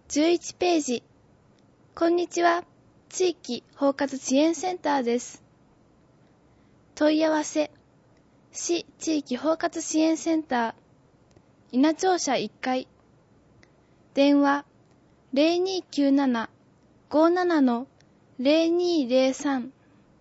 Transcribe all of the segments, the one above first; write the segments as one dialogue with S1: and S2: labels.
S1: 11ページ。こんにちは。地域包括支援センターです。問い合わせ。市地域包括支援センター。稲町社1階。電話 0297-57-0203。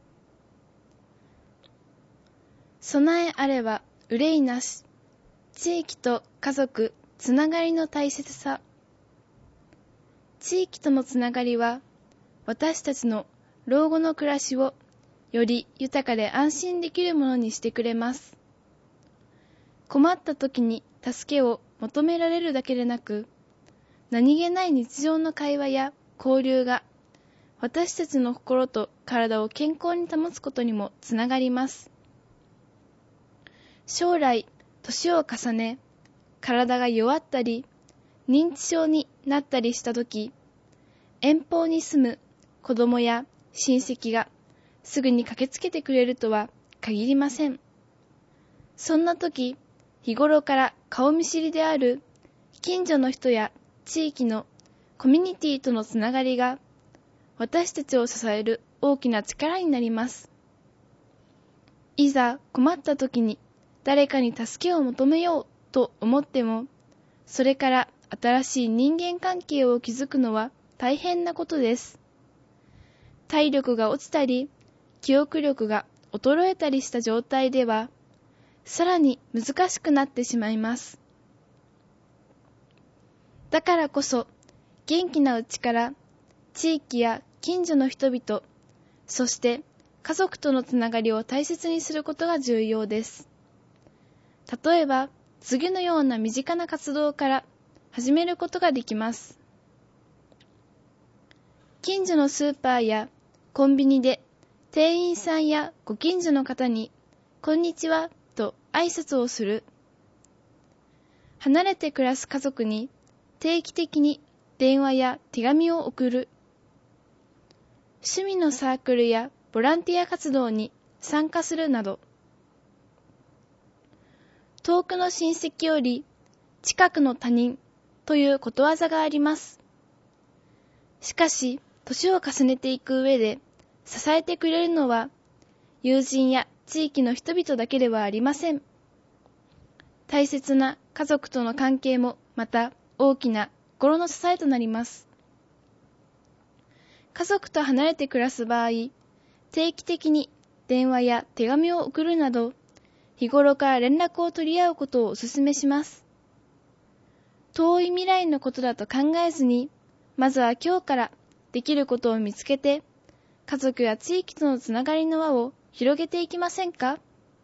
S1: 備えあれば憂いなし。地域と家族、つながりの大切さ。地域とのつながりは、私たちの老後の暮らしをより豊かで安心できるものにしてくれます。困った時に助けを求められるだけでなく、何気ない日常の会話や交流が私たちの心と体を健康に保つことにもつながります。将来、年を重ね、体が弱ったり、認知症になったりしたとき、遠方に住む子供や親戚がすぐに駆けつけてくれるとは限りません。そんなとき、日頃から顔見知りである近所の人や地域のコミュニティとのつながりが私たちを支える大きな力になります。いざ困ったときに誰かに助けを求めようと思っても、それから新しい人間関係を築くのは大変なことです。体力が落ちたり、記憶力が衰えたりした状態では、さらに難しくなってしまいます。だからこそ、元気なうちから地域や近所の人々、そして家族とのつながりを大切にすることが重要です。例えば、次のような身近な活動から始めることができます。近所のスーパーやコンビニで店員さんやご近所の方にこんにちはと挨拶をする。離れて暮らす家族に定期的に電話や手紙を送る。趣味のサークルやボランティア活動に参加するなど、遠くの親戚より近くの他人ということわざがあります。しかし、年を重ねていく上で支えてくれるのは友人や地域の人々だけではありません。大切な家族との関係もまた大きな心の支えとなります。家族と離れて暮らす場合、定期的に電話や手紙を送るなど、日頃から連絡を取り合うことをお勧めします。遠い未来のことだと考えずに、まずは今日からできることを見つけて、家族や地域とのつながりの輪を広げていきませんか？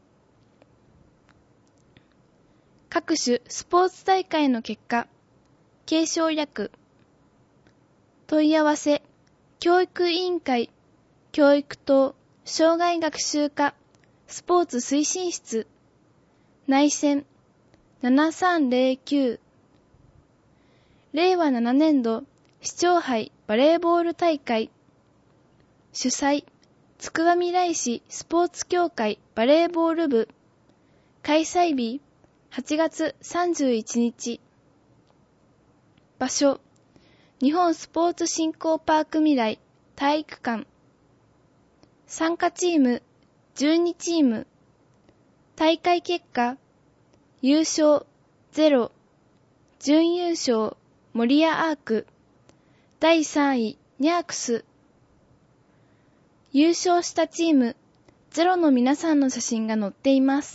S1: 各種スポーツ大会の結果、継承略。問い合わせ、教育委員会、教育等、障害学習課、スポーツ推進室、内線、7309。令和7年度、市長杯バレーボール大会。主催、つくばみらい市スポーツ協会バレーボール部。開催日、8月31日。場所、日本スポーツ振興パーク未来体育館。参加チーム、12チーム。大会結果、優勝0、準優勝森谷アーク、第3位ニャークス。優勝したチーム0の皆さんの写真が載っています。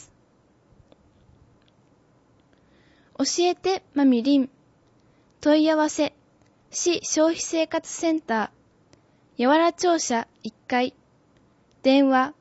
S1: 教えてまみりん。問い合わせ、市消費生活センター、八原庁舎1階。電話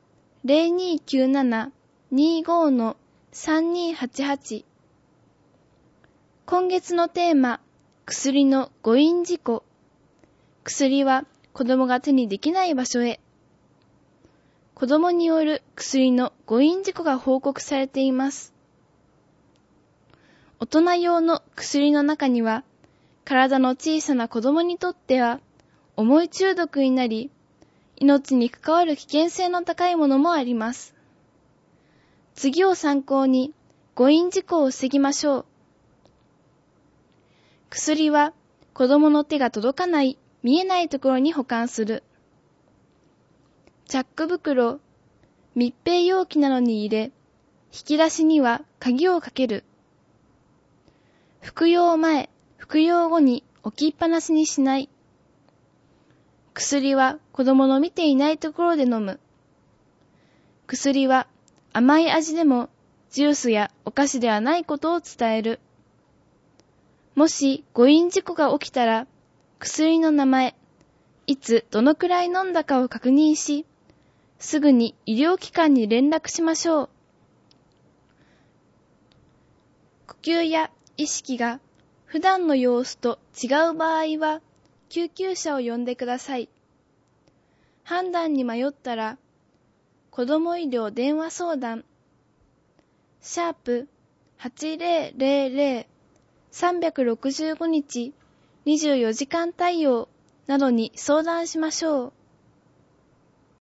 S1: 0297-25-3288。今月のテーマ、薬の誤飲事故。薬は子供が手にできない場所へ。子供による薬の誤飲事故が報告されています。大人用の薬の中には、体の小さな子供にとっては重い中毒になり、命に関わる危険性の高いものもあります。次を参考に誤飲事故を防ぎましょう。薬は子供の手が届かない、見えないところに保管する。チャック袋、密閉容器などに入れ、引き出しには鍵をかける。服用前、服用後に置きっぱなしにしない。薬は子供の見ていないところで飲む。薬は甘い味でもジュースやお菓子ではないことを伝える。もし誤飲事故が起きたら、薬の名前、いつどのくらい飲んだかを確認し、すぐに医療機関に連絡しましょう。呼吸や意識が普段の様子と違う場合は、救急車を呼んでください。判断に迷ったら、子ども医療電話相談、#8000-365日24時間対応などに相談しましょう。